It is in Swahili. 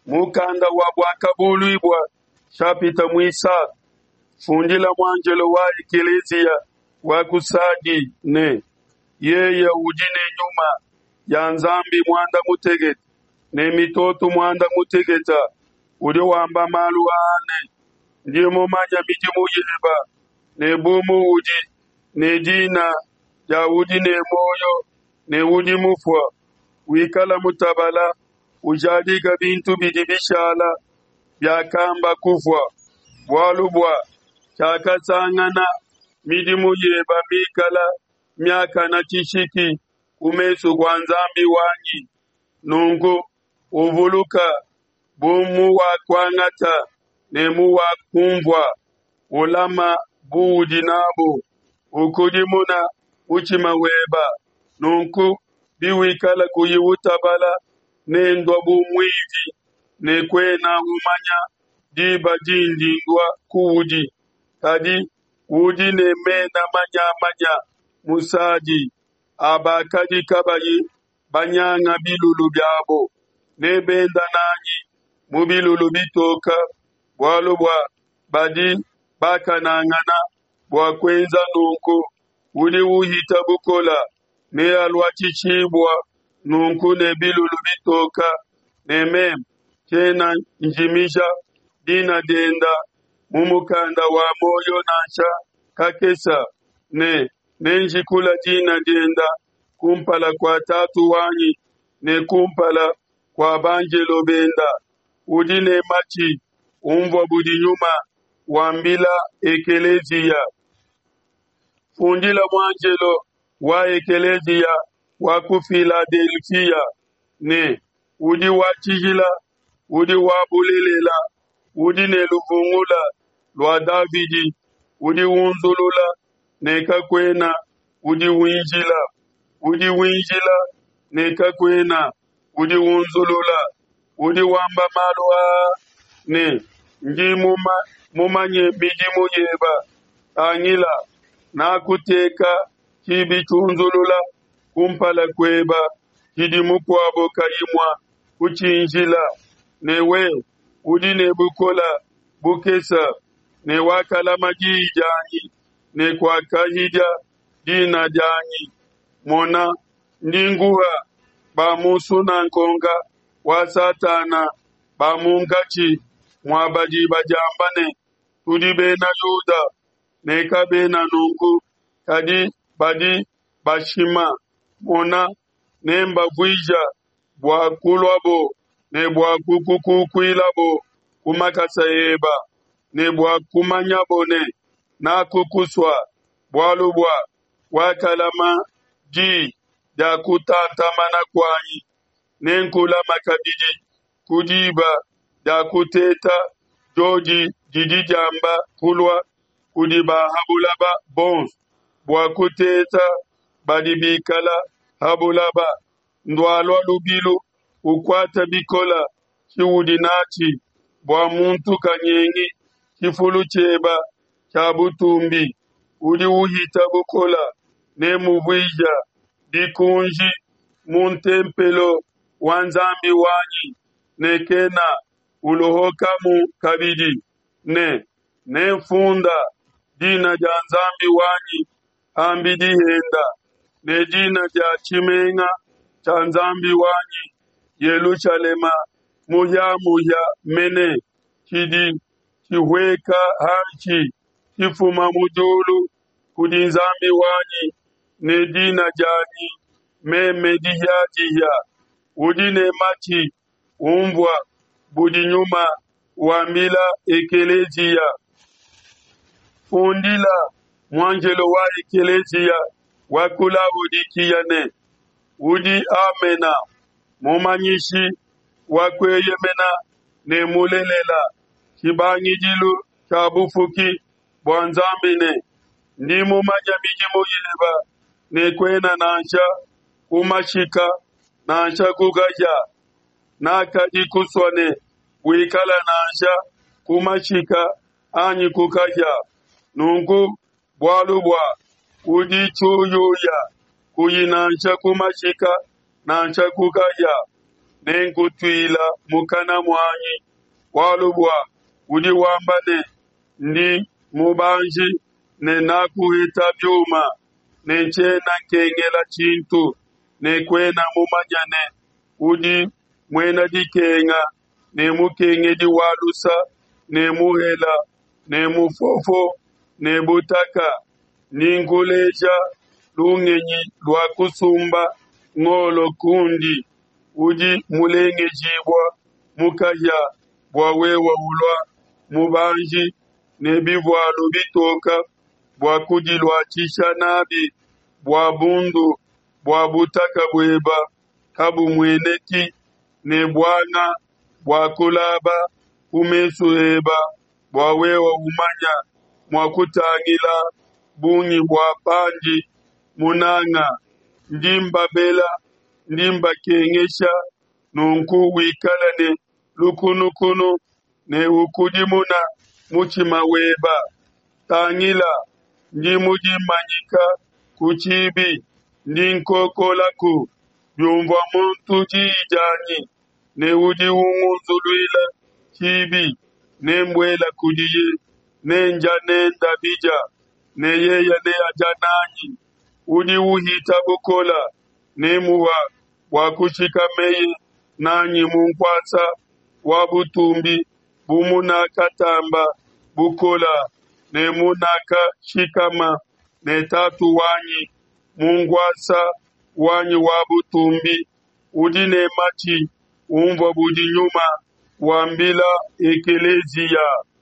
mukanda wa bwakabulibwa shapita mwisa. Fundila mwanjelo wa ekelezia wakusadi ne yeye ujine nyuma ya nzambi mwanda mutegeta ne mitoto mwanda mutegeta uli wamba malu ane ndiye mumanya miji muyeba ne bumu uji ne dina ya uji ne moyo ne uji mufwa wikala mutabala ujadiga bintu bidibishala byakamba kufwa bwalubwa chakasangana midi muyeba mikala myaka na chishiki kumesu kwa nzambi wanyi nungu uvuluka bumu wa kwangata nemu wa kumvwa ulama buudi nabo ukudimuna uchima weba nunku biwikala kuyiwutabala nendwa bumwivi nekwena umanya diba dindindwa kuudi kadi udi nemena manya musadi abakadi kabayi banyanga bilulu byabo nebenda nanyi mubilulu bitoka bwalubwa badi bakanangana bwakwenza nunku uli uhita bukola ne alwachichibwa nunku ne bilulu bitoka nemem kena njimisha dina denda mumukanda wa moyo nacha kakesa nenjikula dina denda kumpala kwa tatu wanyi ne kumpala kwa banjelo benda udine machi umvwa budi nyuma wambila ekelezia. Fundila mwanjelo wa ekelezia wa kufiladelfia ne udi wachijila udi wabulilela udi ne luvungula lwa Davidi udi unzulula neka kwena udi winjila neka kwena udi unzulula udi wamba malwa ne njimuma mumanye bijimu yeba angila na kuteka kibi chunzulula kumpala kweba kidimu kwabo kayimwa kuchinjila newe udi ne bukola bukesa ne wakala maji janyi ne kwa kahija dina janyi mona ndinguha ba musu na nkonga wa satana ba mungachi mwabaji bajambane tudibe na yuda ne kabe na nungu kadi badi bashima mona nemba vuija bwa kulwabo ne bwa kukukuilabo kumakasayeba ne bwa kumanyabone na kukuswa bwalubwa wakalama ji da kutantamana kwanyi nenkula makabidi kudiba da kuteta joji jamba kulwa kudiba habulaba bons bwa kuteta badibikala habulaba ndwalwa lubilu ukwata bikola chiudinachi bwa muntu kanyengi kifulu cheba chabutumbi udi uhita bukola ne muvija dikunji muntempelo wanzambi wanyi nekena ulohokamu kabidi ne funda dina janzambi wanyi ambidi henda ne dina ja chimenga chanzambi wanyi Yerusalema muya mene kidi kiweka hamchi kifuma mudulu kudinzambi wanyi ne dina jani meme diya udine machi umbwa budi nyuma wambila ekelezia. Fundila mwanjelo wa ekelezia wakula udikiyane udi amena mumanyishi wakweyemena ne mulelela kibanyijilu kabufuki bwanzambine ndi mumanya mijimu yeba ne kwena nancha kumashika nancha kugaja nakadi kuswane wikala nancha kumashika anyi kukaja nungu bwalubwa udi chuyuya kuyinancha kumashika nancha kukaja nenkutwila mukana mwanyi walubwa udi wambane ndi mubanji nenakuhita byuma nenchena nkengela chintu nekwena mumanyane udi mwena dikenga nemukenge di walusa nemuhela nemufofo nebutaka ninguleja lungenyi lwa kusumba ngolo kundi udi mulenge jibwa mukaya bwawewa ulwa mubanji nebivwalo bitoka bwakudilwa chishanabi bwa bundu bwa butaka bweba kabu mweneki ne bwana bwakulaba kumesu eba bwawewa umanya mwakutangila bungi bwa panji munanga ndimba bela ndimba kengesha nunku wikalane lukunukunu ne ukudimuna muchima weba tangila ndimuji manyika kuchibi ndinkokolaku byumva muntu jijanyi ne udi ungunzuluila chibi nembwela kudiye nenja nenda bija ne yeya ne ajananyi udi uhita bukola nemuwa wakushika meye nanyi munkwasa wabutumbi bumunaka tamba bukola nemunaka shikama netatu wanyi mungwasa wanyi wabutumbi udi ne machi umva budi nyuma wambila ekelezia